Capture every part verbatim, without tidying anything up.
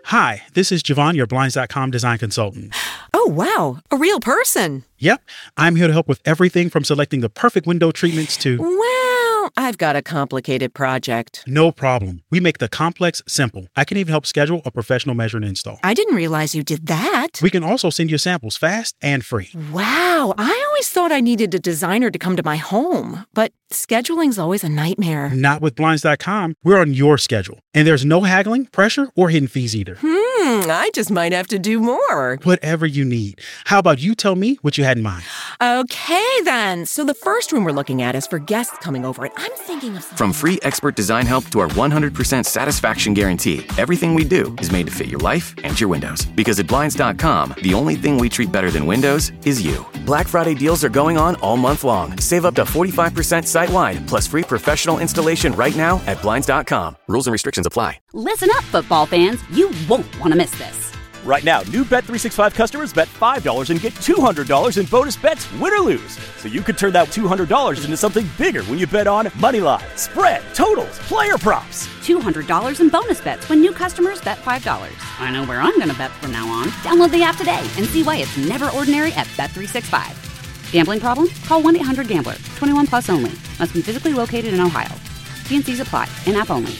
Hi, this is Javon, your Blinds dot com design consultant. Oh, wow. A real person. Yep. I'm here to help with everything from selecting the perfect window treatments to... Well, I've got a complicated project. No problem. We make the complex simple. I can even help schedule a professional measure and install. I didn't realize you did that. We can also send you samples fast and free. Wow. I always thought I needed a designer to come to my home, but scheduling's always a nightmare. Not with Blinds dot com. We're on your schedule. And there's no haggling, pressure, or hidden fees either. Hmm, I just might have to do more. Whatever you need. How about you tell me what you had in mind? Okay, then. So the first room we're looking at is for guests coming over, and I'm thinking of... From free expert design help to our one hundred percent satisfaction guarantee, everything we do is made to fit your life and your windows. Because at Blinds dot com, the only thing we treat better than windows is you. Black Friday deals are going on all month long. Save up to forty-five percent site-wide, plus free professional installation right now at Blinds dot com. Rules and restrictions apply. Listen up, football fans. You won't want to miss this. Right now, new Bet three sixty-five customers bet five dollars and get two hundred dollars in bonus bets, win or lose. So you could turn that two hundred dollars into something bigger when you bet on moneyline, spread, totals, player props. two hundred dollars in bonus bets when new customers bet five dollars. I know where I'm going to bet from now on. Download the app today and see why it's never ordinary at Bet three sixty-five. Gambling problem? Call one eight hundred gambler. twenty-one plus only. Must be physically located in Ohio. T and C's apply. In-app only.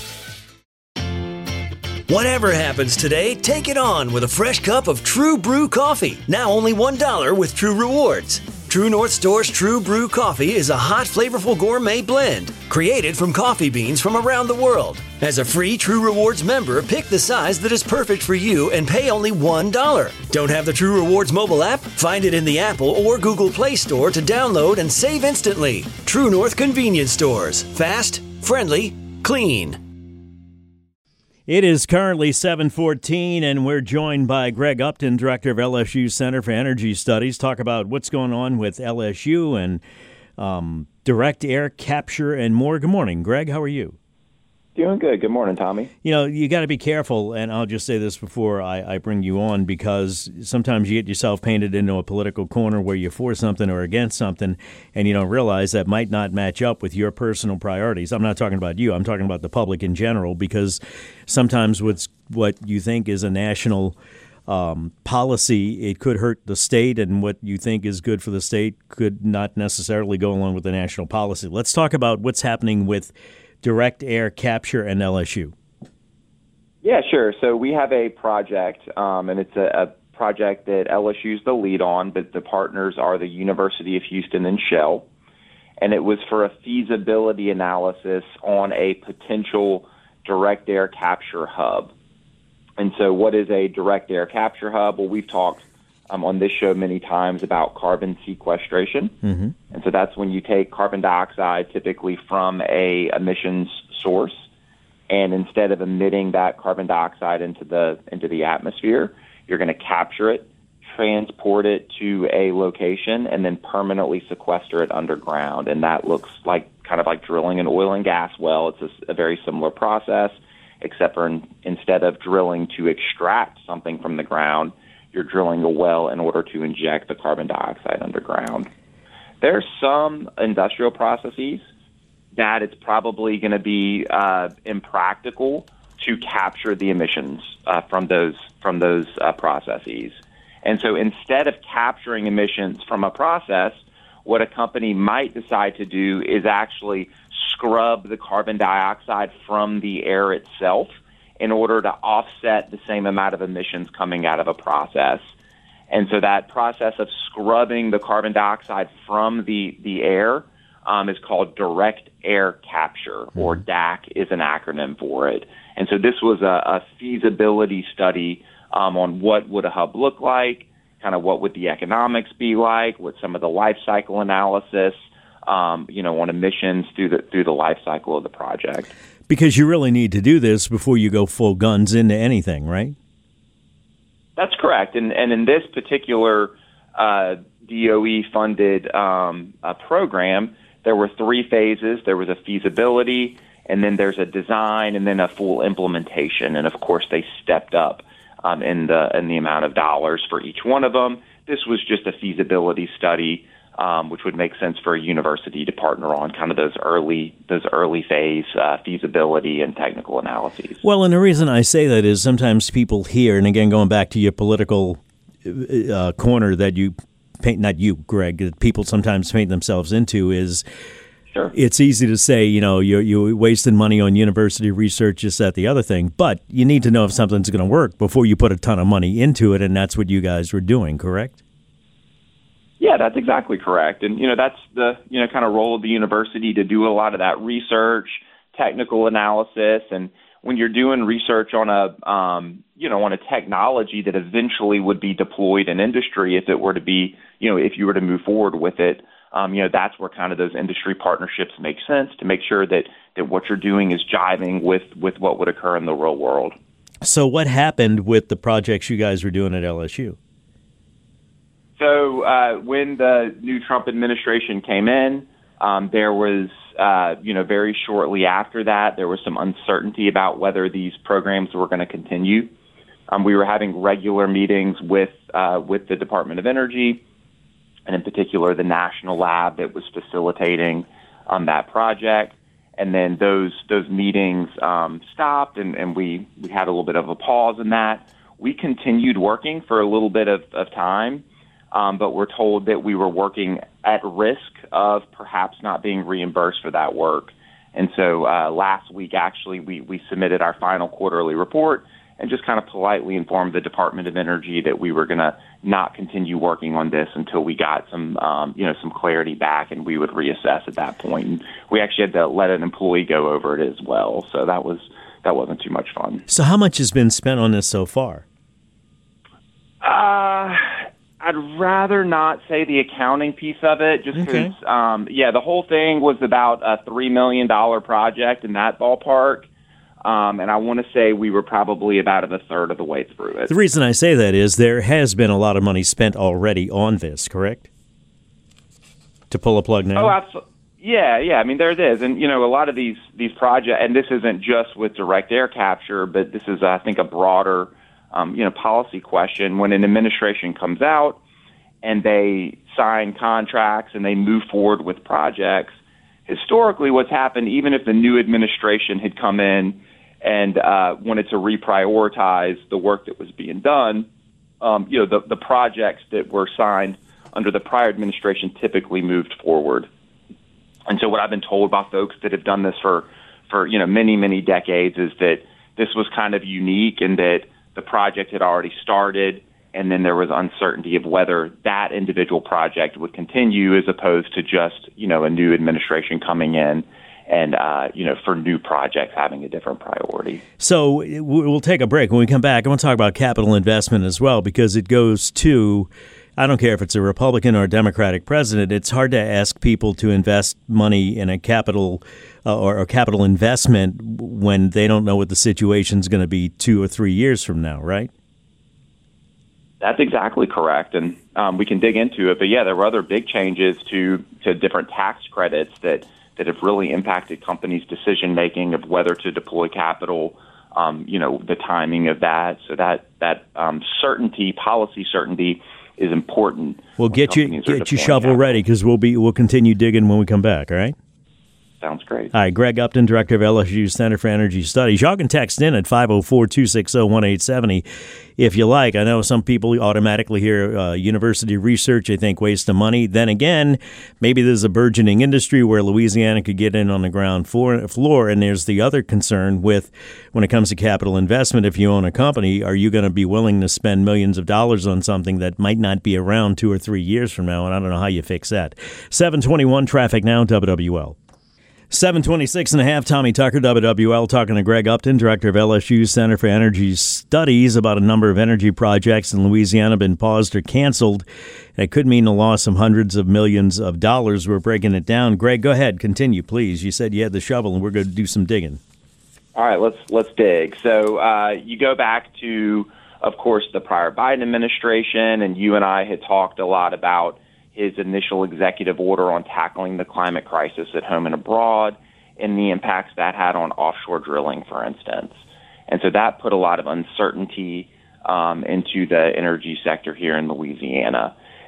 Whatever happens today, take it on with a fresh cup of True Brew coffee. Now only one dollar with True Rewards. True North Store's True Brew coffee is a hot, flavorful gourmet blend created from coffee beans from around the world. As a free True Rewards member, pick the size that is perfect for you and pay only one dollar. Don't have the True Rewards mobile app? Find it in the Apple or Google Play Store to download and save instantly. True North Convenience Stores. Fast, friendly, clean. It is currently seven fourteen, and we're joined by Greg Upton, director of L S U Center for Energy Studies, talk about what's going on with L S U and um, direct air capture and more. Good morning, Greg. How are you? Doing good. Good morning, Tommy. You know, you got to be careful, and I'll just say this before I, I bring you on, because sometimes you get yourself painted into a political corner where you're for something or against something, and you don't realize that might not match up with your personal priorities. I'm not talking about you. I'm talking about the public in general, because sometimes what's, what you think is a national um, policy, it could hurt the state, and what you think is good for the state could not necessarily go along with the national policy. Let's talk about what's happening with direct air capture and L S U. Yeah, sure. So we have a project, um, and it's a, a project that L S U is the lead on, but the partners are the University of Houston and Shell. And it was for a feasibility analysis on a potential direct air capture hub. And so what is a direct air capture hub? Well, we've talked um, on this show many times about carbon sequestration. Mm-hmm. And so that's when you take carbon dioxide typically from a emissions source, and instead of emitting that carbon dioxide into the into the atmosphere, you're going to capture it, transport it to a location, and then permanently sequester it underground. And that looks like kind of like drilling an oil and gas well. It's a, a very similar process, except for in, instead of drilling to extract something from the ground, you're drilling a well in order to inject the carbon dioxide underground. There's some industrial processes that it's probably going to be uh, impractical to capture the emissions uh, from those from those uh, processes. And so instead of capturing emissions from a process, what a company might decide to do is actually scrub the carbon dioxide from the air itself in order to offset the same amount of emissions coming out of a process. And so that process of scrubbing the carbon dioxide from the, the air um, is called direct air capture, or D A C is an acronym for it. And so this was a, a feasibility study um, on what would a hub look like, kind of what would the economics be like, what some of the life cycle analysis, um, you know, on emissions through the through the life cycle of the project. Because you really need to do this before you go full guns into anything, right? That's correct. And, and in this particular uh, D O E-funded um, uh, program, there were three phases. There was a feasibility, and then there's a design, and then a full implementation. And, of course, they stepped up um, in the in the amount of dollars for each one of them. This was just a feasibility study um, which would make sense for a university to partner on, kind of those early those early phase uh, feasibility and technical analyses. Well, and the reason I say that is sometimes people hear, and again, going back to your political uh, corner that you paint, not you, Greg, that people sometimes paint themselves into is, sure, it's easy to say, you know, you're, you're wasting money on university research, this, that, the other thing, but you need to know if something's going to work before you put a ton of money into it, and that's what you guys were doing, correct? Yeah, that's exactly correct. And, you know, that's the, you know, kind of role of the university to do a lot of that research, technical analysis. And when you're doing research on a, um, you know, on a technology that eventually would be deployed in industry, if it were to be, you know, if you were to move forward with it, um, you know, that's where kind of those industry partnerships make sense to make sure that, that what you're doing is jiving with, with what would occur in the real world. So what happened with the projects you guys were doing at L S U? So uh, when the new Trump administration came in, um, there was, uh, you know, very shortly after that, there was some uncertainty about whether these programs were going to continue. Um, we were having regular meetings with uh, with the Department of Energy, and in particular the national lab that was facilitating um, that project. And then those those meetings um, stopped, and, and we, we had a little bit of a pause in that. We continued working for a little bit of, of time. Um, but we're told that we were working at risk of perhaps not being reimbursed for that work. And so uh, last week, actually, we, we submitted our final quarterly report and just kind of politely informed the Department of Energy that we were going to not continue working on this until we got some, um, you know, some clarity back, and we would reassess at that point. And we actually had to let an employee go over it as well. So that was that wasn't too much fun. So how much has been spent on this so far? Uh... I'd rather not say the accounting piece of it, just because, okay. um, yeah, the whole thing was about a three million dollars project in that ballpark, um, and I want to say we were probably about a third of the way through it. The reason I say that is there has been a lot of money spent already on this, correct? To pull a plug now? Oh, absolutely. Yeah, yeah, I mean, there it is. And, you know, a lot of these, these projects, and this isn't just with direct air capture, but this is, I think, a broader Um, you know, policy question. When an administration comes out and they sign contracts and they move forward with projects, historically what's happened, even if the new administration had come in and uh, wanted to reprioritize the work that was being done, um, you know, the, the projects that were signed under the prior administration typically moved forward. And so what I've been told by folks that have done this for, for you know, many, many decades is that this was kind of unique in that the project had already started, and then there was uncertainty of whether that individual project would continue as opposed to just, you know, a new administration coming in and, uh, you know, for new projects having a different priority. So we'll take a break. When we come back, I want to talk about capital investment as well, because it goes to, I don't care if it's a Republican or a Democratic president, it's hard to ask people to invest money in a capital uh, or a capital investment when they don't know what the situation's going to be two or three years from now, right? That's exactly correct. And um, we can dig into it. But, yeah, there were other big changes to, to different tax credits that, that have really impacted companies' decision-making of whether to deploy capital, um, you know, the timing of that. So that, that um, certainty, policy certainty, is important. We'll get you get you shovel capital. ready because we'll be we'll continue digging when we come back. All right. Sounds great. All right, Greg Upton, Director of L S U's Center for Energy Studies. Y'all can text in at five oh four, two six oh, one eight seven oh if you like. I know some people automatically hear uh, university research, they think waste of money. Then again, maybe there's a burgeoning industry where Louisiana could get in on the ground floor, floor. And there's the other concern with when it comes to capital investment. If you own a company, are you going to be willing to spend millions of dollars on something that might not be around two or three years from now? And I don't know how you fix that. seven twenty-one traffic now, W W L. seven twenty-six and a half, Tommy Tucker, W W L, talking to Greg Upton, Director of L S U's Center for Energy Studies, about a number of energy projects in Louisiana been paused or canceled. It could mean the loss of hundreds of millions of dollars. We're breaking it down. Greg, go ahead. Continue, please. You said you had the shovel, and we're going to do some digging. All right, let's let's dig. So uh, you go back to, of course, the prior Biden administration, and you and I had talked a lot about his initial executive order on tackling the climate crisis at home and abroad and the impacts that had on offshore drilling, for instance. And so that put a lot of uncertainty um, into the energy sector here in Louisiana.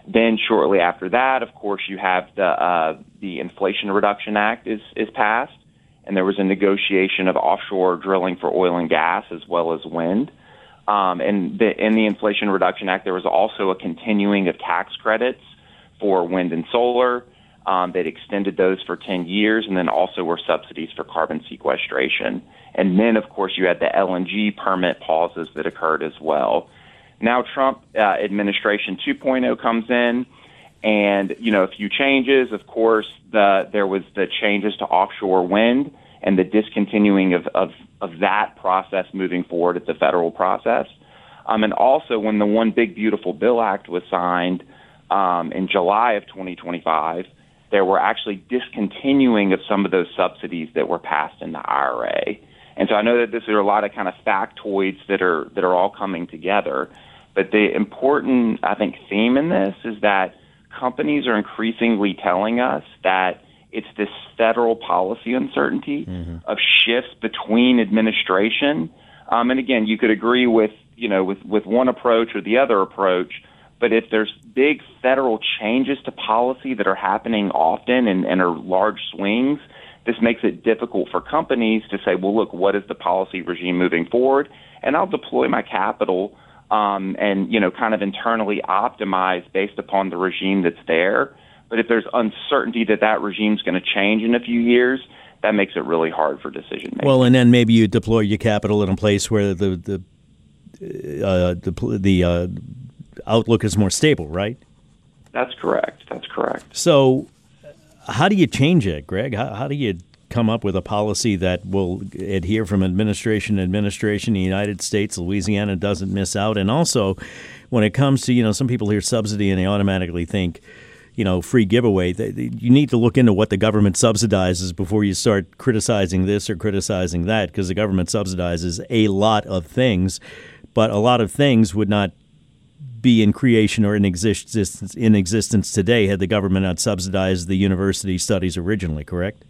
Then shortly after that, of course, you have the uh, the Inflation Reduction Act is, is passed, and there was a negotiation of offshore drilling for oil and gas as well as wind. Um, and the, in the Inflation Reduction Act, there was also a continuing of tax credits for wind and solar. Um, that extended those for ten years, and then also were subsidies for carbon sequestration. And then, of course, you had the L N G permit pauses that occurred as well. Now Trump uh, administration two point oh comes in, and, you know, a few changes. Of course, the, there was the changes to offshore wind and the discontinuing of, of, of that process moving forward at the federal process. Um, and also, when the One Big Beautiful Bill Act was signed um, in July of twenty twenty-five, there were actually discontinuing of some of those subsidies that were passed in the I R A. And so I know that this are a lot of kind of factoids that are that are all coming together. But the important, I think, theme in this is that companies are increasingly telling us that it's this federal policy uncertainty mm-hmm. of shifts between administration. Um, and again, you could agree with, you know, with, with one approach or the other approach. But if there's big federal changes to policy that are happening often and, and are large swings, this makes it difficult for companies to say, well, look, what is the policy regime moving forward? And I'll deploy my capital um, and, you know, kind of internally optimize based upon the regime that's there. But if there's uncertainty that that regime is going to change in a few years, that makes it really hard for decision making. Well, and then maybe you deploy your capital in a place where the the uh, the, the uh, outlook is more stable, right? That's correct. That's correct. So how do you change it, Greg? How, how do you come up with a policy that will adhere from administration to administration in the United States? Louisiana doesn't miss out. And also, when it comes to, you know, some people hear subsidy and they automatically think, you know, free giveaway. You need to look into what the government subsidizes before you start criticizing this or criticizing that, because the government subsidizes a lot of things, but a lot of things would not be in creation or in existence in existence today had the government not subsidized the university studies originally, correct?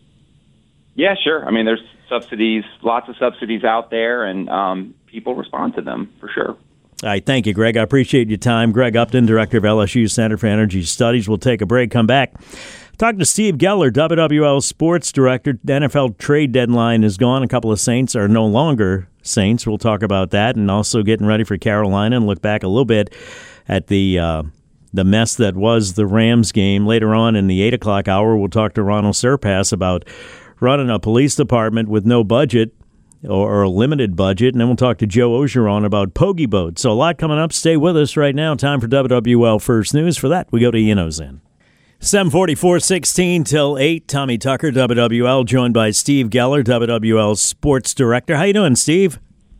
Yeah, sure. I mean, there's subsidies, lots of subsidies out there, and um, people respond to them for sure. All right, thank you, Greg. I appreciate your time. Greg Upton, director of L S U's Center for Energy Studies. We'll take a break, come back. Talking to Steve Geller, W W L sports director. The N F L trade deadline is gone. A couple of Saints are no longer Saints. We'll talk about that, and also getting ready for Carolina and look back a little bit at the uh, the mess that was the Rams game. Later on in the eight o'clock hour, we'll talk to Ronald Surpass about running a police department with no budget or, or a limited budget, and then we'll talk to Joe Ogeron about Pogie Boat. So a lot coming up. Stay with us right now. Time for W W L First News. For that, we go to Ian Ozan. seven forty-four, sixteen till eight. Tommy Tucker, W W L, joined by Steve Geller, W W L sports director. How you doing, Steve?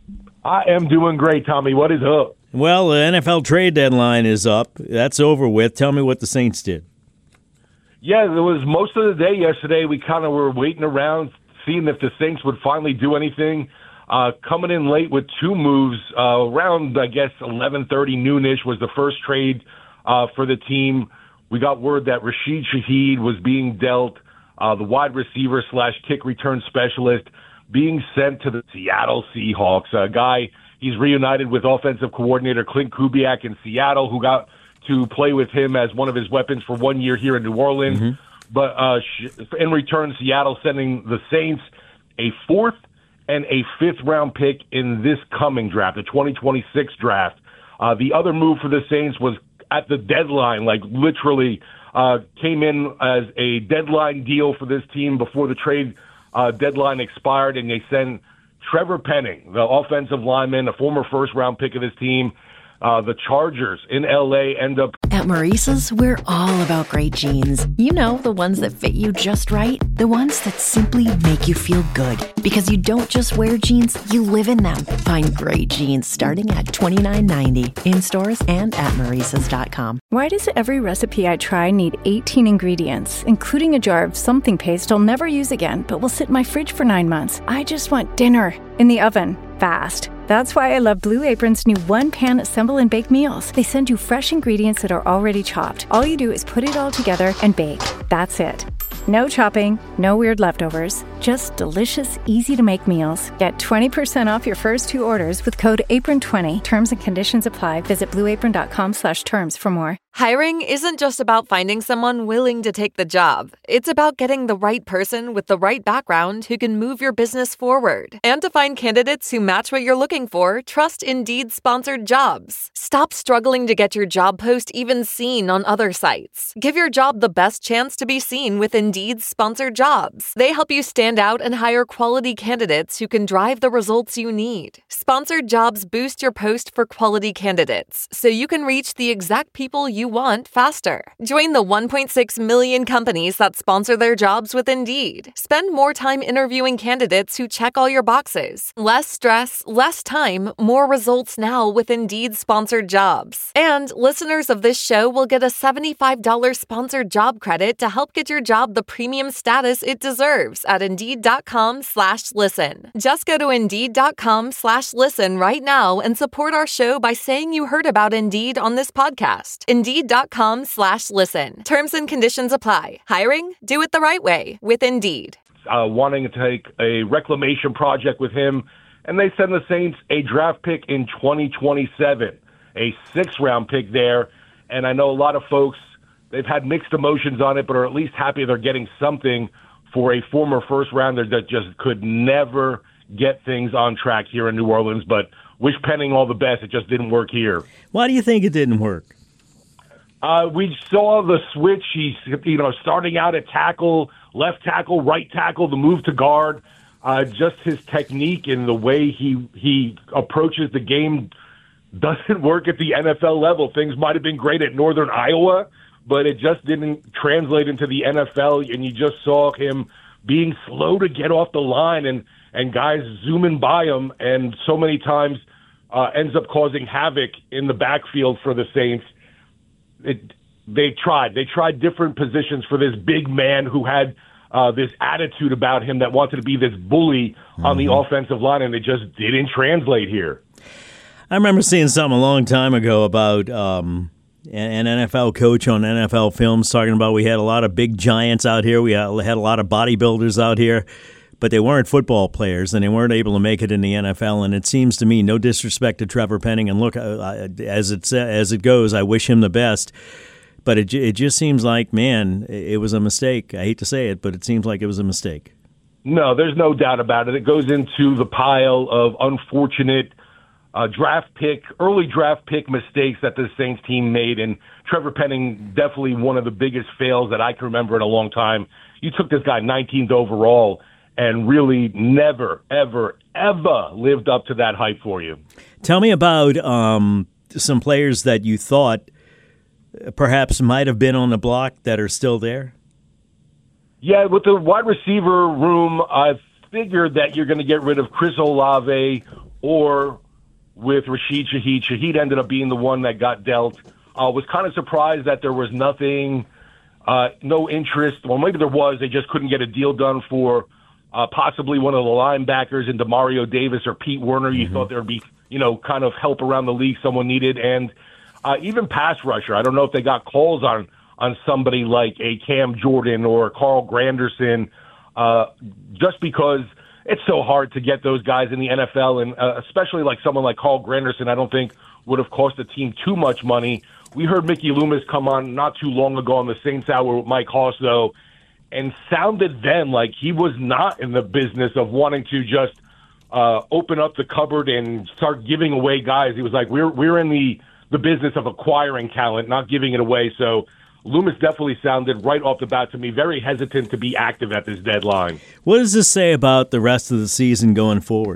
I am doing great, Tommy. What is up? Well, the N F L trade deadline is up. That's over with. Tell me what the Saints did. Yeah, there was most of the day yesterday. We kind of were waiting around, seeing if the Saints would finally do anything. Uh, coming in late with two moves uh, around, I guess, eleven thirty, noonish was the first trade uh, for the team. We got word that Rashid Shaheed was being dealt, uh, the wide receiver slash kick return specialist, being sent to the Seattle Seahawks. A guy, he's reunited with offensive coordinator Clint Kubiak in Seattle, who got to play with him as one of his weapons for one year here in New Orleans. Mm-hmm. But uh, in return, Seattle sending the Saints a fourth and a fifth round pick in this coming draft, the twenty twenty-six draft. Uh, the other move for the Saints was at the deadline, like literally uh, came in as a deadline deal for this team before the trade uh, deadline expired, and they sent Trevor Penning, the offensive lineman, a former first-round pick of this team. Uh, the Chargers in L A end up... At Maurice's, we're all about great jeans. You know, the ones that fit you just right. The ones that simply make you feel good. Because you don't just wear jeans, you live in them. Find great jeans starting at twenty-nine ninety in stores and at Maurices dot com. Why does every recipe I try need eighteen ingredients, including a jar of something paste I'll never use again, but will sit in my fridge for nine months? I just want dinner in the oven, fast. That's why I love Blue Apron's new one-pan assemble and bake meals. They send you fresh ingredients that are already chopped. All you do is put it all together and bake. That's it. No chopping, no weird leftovers, Just delicious, easy-to-make meals. Get twenty percent off your first two orders with code apron twenty. Terms and conditions apply. Visit blue apron dot com slash terms for more. Hiring isn't just about finding someone willing to take the job. It's about getting the right person with the right background who can move your business forward. And to find candidates who match what you're looking for, trust Indeed-sponsored jobs. Stop struggling to get your job post even seen on other sites. Give your job the best chance to be seen with Indeed-sponsored jobs. They help you stand out and hire quality candidates who can drive the results you need. Sponsored jobs boost your post for quality candidates, so you can reach the exact people you want faster. Join the one point six million companies that sponsor their jobs with Indeed. Spend more time interviewing candidates who check all your boxes. Less stress, less time, more results now with Indeed-sponsored jobs. And listeners of this show will get a seventy-five dollars sponsored job credit to help get your job the premium status it deserves at Indeed.com slash listen. Just go to Indeed.com slash listen right now and support our show by saying you heard about Indeed on this podcast. Indeed.com slash listen. Terms and conditions apply. Hiring? Do it the right way with Indeed. Uh, wanting to take a reclamation project with him, and they send the Saints a draft pick in twenty twenty-seven, a six-round pick there. And I know a lot of folks, they've had mixed emotions on it, but are at least happy they're getting something for a former first-rounder that just could never get things on track here in New Orleans. But wish Penning all the best. It just didn't work here. Why do you think it didn't work? Uh, we saw the switch. He's, you know, starting out at tackle, left tackle, right tackle, the move to guard. Uh, just his technique and the way he he approaches the game doesn't work at the N F L level. Things might have been great at Northern Iowa, but it just didn't translate into the N F L. And you just saw him being slow to get off the line and, and guys zooming by him. And so many times uh, ends up causing havoc in the backfield for the Saints. It, they tried. They tried different positions for this big man who had uh, this attitude about him that wanted to be this bully mm-hmm. on the offensive line, and it just didn't translate here. I remember seeing something a long time ago about um, an N F L coach on N F L Films talking about we had a lot of big giants out here. We had a lot of bodybuilders out here, but they weren't football players, and they weren't able to make it in the N F L. And it seems to me, no disrespect to Trevor Penning, and look, as it as it goes, I wish him the best. But it it just seems like, man, it was a mistake. I hate to say it, but it seems like it was a mistake. No, there's no doubt about it. It goes into the pile of unfortunate uh, draft pick, early draft pick mistakes that the Saints team made, and Trevor Penning definitely one of the biggest fails that I can remember in a long time. You took this guy nineteenth overall and really never, ever, ever lived up to that hype for you. Tell me about um, some players that you thought perhaps might have been on the block that are still there. Yeah, with the wide receiver room, I figured that you're going to get rid of Chris Olave or with Rashid Shaheed. Shaheed ended up being the one that got dealt. I uh, was kind of surprised that there was nothing, uh, no interest. Well, maybe there was. They just couldn't get a deal done for Uh, possibly one of the linebackers in DeMario Davis or Pete Werner. You mm-hmm. thought there would be, you know, kind of help around the league someone needed. And uh, even pass rusher. I don't know if they got calls on, on somebody like a Cam Jordan or Carl Granderson, uh, just because it's so hard to get those guys in the N F L. And uh, especially like someone like Carl Granderson, I don't think would have cost the team too much money. We heard Mickey Loomis come on not too long ago on the Saints Hour with Mike Hoss, though, and sounded then like he was not in the business of wanting to just uh, open up the cupboard and start giving away guys. He was like, we're we're in the, the business of acquiring talent, not giving it away. So Loomis definitely sounded right off the bat to me very hesitant to be active at this deadline. What does this say about the rest of the season going forward?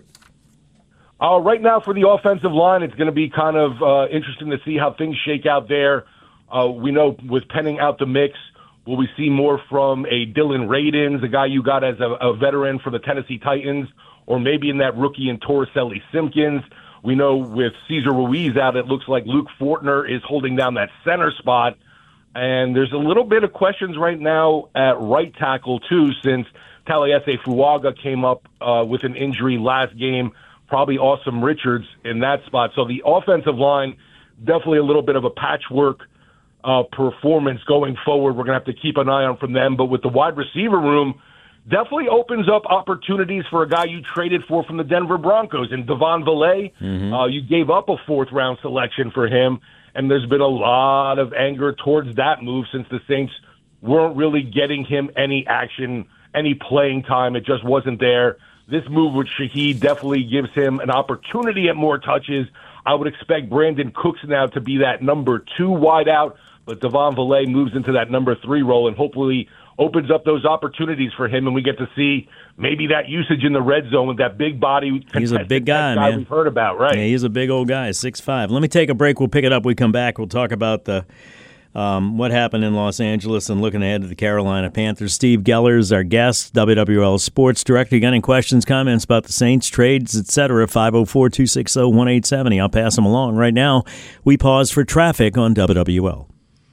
Uh, right now for the offensive line, it's going to be kind of uh, interesting to see how things shake out there. Uh, we know with Penning out the mix, will we see more from a Dylan Radins, a guy you got as a, a veteran for the Tennessee Titans, or maybe in that rookie in Torricelli Simpkins? We know with Cesar Ruiz out, it looks like Luke Fortner is holding down that center spot. And there's a little bit of questions right now at right tackle, too, since Taliesin Fuaga came up uh, with an injury last game, probably Awesome Richards in that spot. So the offensive line, definitely a little bit of a patchwork Uh, performance going forward. We're going to have to keep an eye on from them. But with the wide receiver room, definitely opens up opportunities for a guy you traded for from the Denver Broncos. And Devon Villay, mm-hmm. uh, you gave up a fourth-round selection for him, and there's been a lot of anger towards that move since the Saints weren't really getting him any action, any playing time. It just wasn't there. This move with Shaheed definitely gives him an opportunity at more touches. I would expect Brandon Cooks now to be that number two wideout, but Devon Villay moves into that number three role and hopefully opens up those opportunities for him, and we get to see maybe that usage in the red zone with that big body. He's a big guy, guy man. We've heard about, right? Yeah, he's a big old guy, six five. Let me take a break. We'll pick it up. We come back. We'll talk about the um, what happened in Los Angeles and looking ahead to the Carolina Panthers. Steve Geller is our guest, W W L Sports Director. You got any questions, comments about the Saints, trades, et cetera, five oh four, two six oh, one eight seven oh. I'll pass them along. Right now, we pause for traffic on W W L.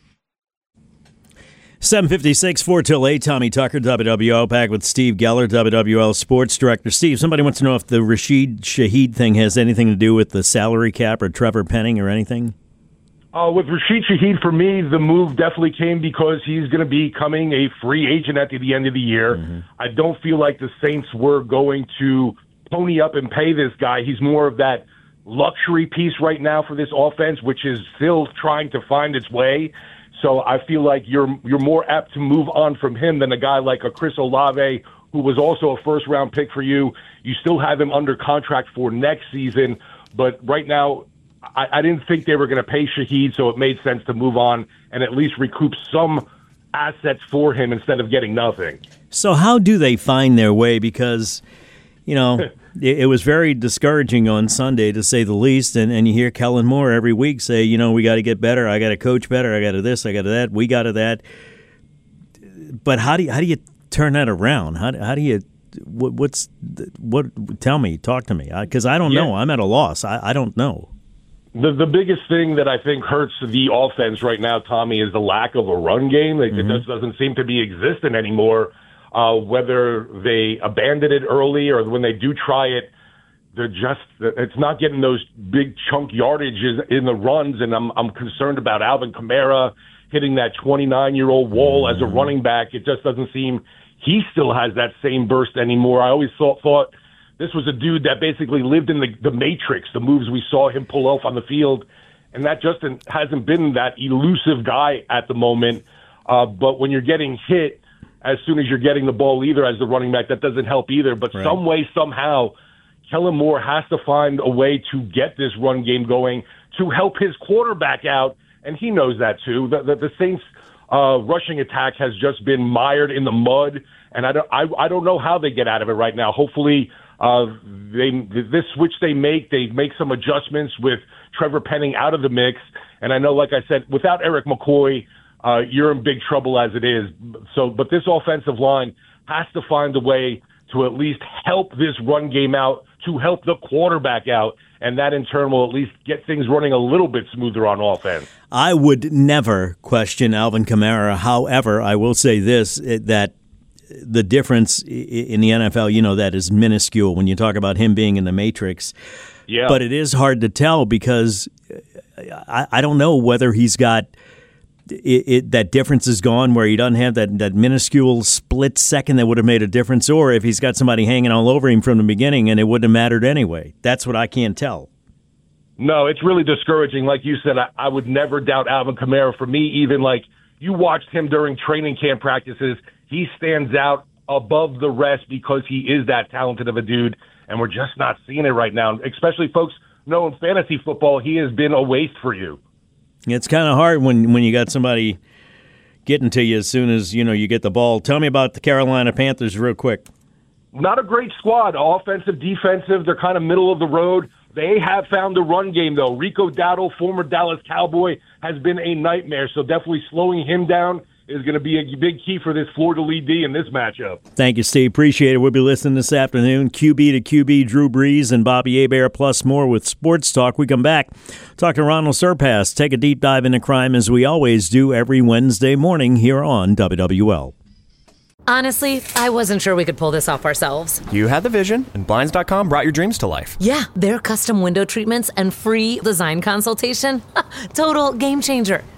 seven fifty-six, four till eight, Tommy Tucker, W W L, back with Steve Geller, W W L Sports Director. Steve, somebody wants to know if the Rashid Shaheed thing has anything to do with the salary cap or Trevor Penning or anything? Uh, with Rashid Shaheed, for me, the move definitely came because he's going to be becoming a free agent at the end of the year. Mm-hmm. I don't feel like the Saints were going to pony up and pay this guy. He's more of that luxury piece right now for this offense, which is still trying to find its way. So I feel like you're you're more apt to move on from him than a guy like a Chris Olave, who was also a first-round pick for you. You still have him under contract for next season, but right now I, I didn't think they were going to pay Shaheed, so it made sense to move on and at least recoup some assets for him instead of getting nothing. So how do they find their way? Because, you know, it, it was very discouraging on Sunday, to say the least, and, and you hear Kellen Moore every week say, you know, we got to get better, I got to coach better, I got to this, I got to that, we got to that. But how do you, how do you turn that around? How, how do you what, what's what? Tell me, talk to me, because I, I don't yeah. know. I'm at a loss. I, I don't know. The the biggest thing that I think hurts the offense right now, Tommy, is the lack of a run game. Like, mm-hmm. It just doesn't seem to be existent anymore. Uh, whether they abandoned it early or when they do try it, they're just it's not getting those big chunk yardages in the runs. And I'm I'm concerned about Alvin Kamara hitting that twenty-nine-year-old wall mm-hmm. as a running back. It just doesn't seem he still has that same burst anymore. I always thought thought. This was a dude that basically lived in the, the Matrix, the moves we saw him pull off on the field, and that just hasn't been that elusive guy at the moment. Uh, but when you're getting hit as soon as you're getting the ball either as the running back, that doesn't help either. But right. some way, somehow, Kellen Moore has to find a way to get this run game going to help his quarterback out, and he knows that too. The, the, the Saints' uh, rushing attack has just been mired in the mud, and I don't, I, I don't know how they get out of it right now. Hopefully, Uh, they this switch they make, they make some adjustments with Trevor Penning out of the mix. And I know, like I said, without Eric McCoy, uh, you're in big trouble as it is. So, but this offensive line has to find a way to at least help this run game out, to help the quarterback out, and that in turn will at least get things running a little bit smoother on offense. I would never question Alvin Kamara. However, I will say this, that the difference in the N F L, you know, that is minuscule when you talk about him being in the Matrix. Yeah. But it is hard to tell because I, I don't know whether he's got it, it, that difference is gone where he doesn't have that, that minuscule split second that would have made a difference, or if he's got somebody hanging all over him from the beginning and it wouldn't have mattered anyway. That's what I can't tell. No, it's really discouraging. Like you said, I, I would never doubt Alvin Kamara. For me, even like you watched him during training camp practices, he stands out above the rest because he is that talented of a dude, and we're just not seeing it right now. Especially folks know in fantasy football, he has been a waste for you. It's kind of hard when, when you got somebody getting to you as soon as, you know, you get the ball. Tell me about the Carolina Panthers real quick. Not a great squad, offensive, defensive. They're kind of middle of the road. They have found the run game, though. Rico Dowdle, former Dallas Cowboy, has been a nightmare, so definitely slowing him down is going to be a big key for this Fleur-de-Lis D in this matchup. Thank you, Steve. Appreciate it. We'll be listening this afternoon. Q B to Q B, Drew Brees and Bobby Hebert, plus more with Sports Talk. We come back, talk to Ronald Surpass, take a deep dive into crime as we always do every Wednesday morning here on W W L. Honestly, I wasn't sure we could pull this off ourselves. You had the vision, and Blinds dot com brought your dreams to life. Yeah, their custom window treatments and free design consultation. Total game changer.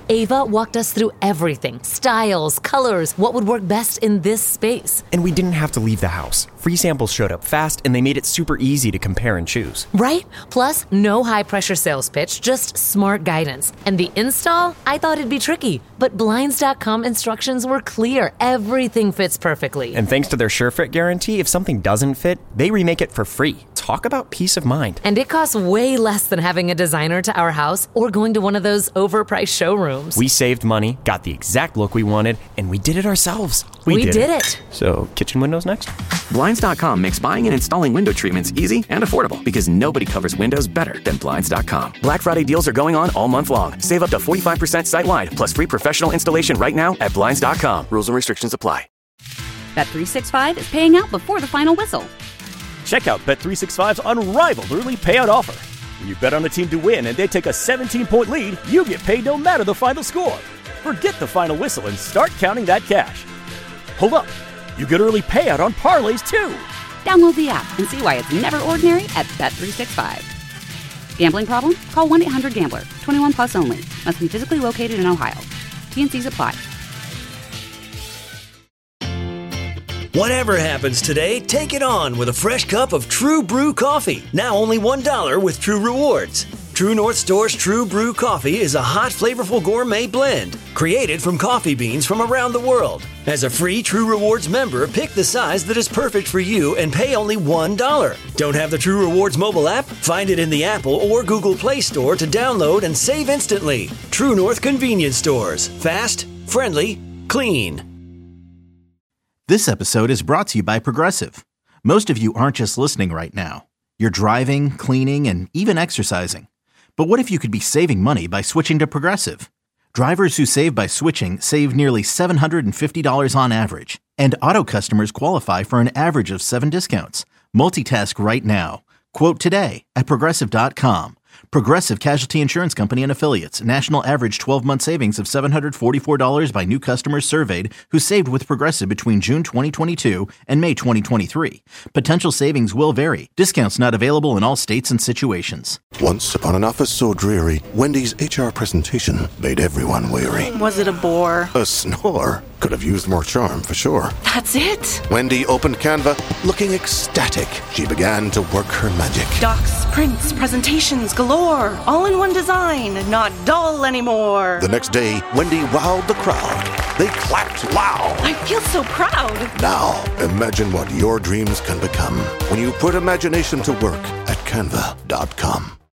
Ava walked us through everything. Styles, colors, what would work best in this space. And we didn't have to leave the house. Free samples showed up fast, and they made it super easy to compare and choose. Right? Plus, no high-pressure sales pitch, just smart guidance. And the install? I thought it'd be tricky, but Blinds dot com instructions were clear. Everything fits perfectly. And thanks to their SureFit guarantee, if something doesn't fit, they remake it for free. Talk about peace of mind. And it costs way less than having a designer to our house or going to one of those overpriced showrooms. We saved money, got the exact look we wanted, and we did it ourselves. We, we did, did it. it. So, kitchen windows next? Blinds dot com makes buying and installing window treatments easy and affordable because nobody covers windows better than Blinds dot com. Black Friday deals are going on all month long. Save up to forty-five percent site-wide, plus free professional installation right now at Blinds dot com. Rules and restrictions apply. Bet three sixty-five is paying out before the final whistle. Check out Bet three sixty-five's unrivaled early payout offer. When you bet on a team to win and they take a seventeen-point lead, you get paid no matter the final score. Forget the final whistle and start counting that cash. Hold up. You get early payout on parlays, too. Download the app and see why it's never ordinary at Bet three sixty-five. Gambling problem? Call one eight hundred gambler. twenty-one plus only. Must be physically located in Ohio. T and C's apply. Whatever happens today, take it on with a fresh cup of True Brew coffee. Now only one dollar with True Rewards. True North Store's True Brew coffee is a hot, flavorful gourmet blend created from coffee beans from around the world. As a free True Rewards member, pick the size that is perfect for you and pay only one dollar. Don't have the True Rewards mobile app? Find it in the Apple or Google Play Store to download and save instantly. True North Convenience Stores. Fast, friendly, clean. This episode is brought to you by Progressive. Most of you aren't just listening right now. You're driving, cleaning, and even exercising. But what if you could be saving money by switching to Progressive? Drivers who save by switching save nearly seven hundred fifty dollars on average. And auto customers qualify for an average of seven discounts. Multitask right now. Quote today at Progressive dot com. Progressive Casualty Insurance Company and Affiliates. National average twelve-month savings of seven hundred forty-four dollars by new customers surveyed who saved with Progressive between June twenty twenty-two and May twenty twenty-three. Potential savings will vary. Discounts not available in all states and situations. Once upon an office so dreary, Wendy's H R presentation made everyone weary. Was it a bore? A snore. Could have used more charm, for sure. That's it? Wendy opened Canva, looking ecstatic. She began to work her magic. Docs, prints, presentations galore. All in one design, not dull anymore. The next day, Wendy wowed the crowd. They clapped loud. I feel so proud. Now, imagine what your dreams can become when you put imagination to work at Canva dot com.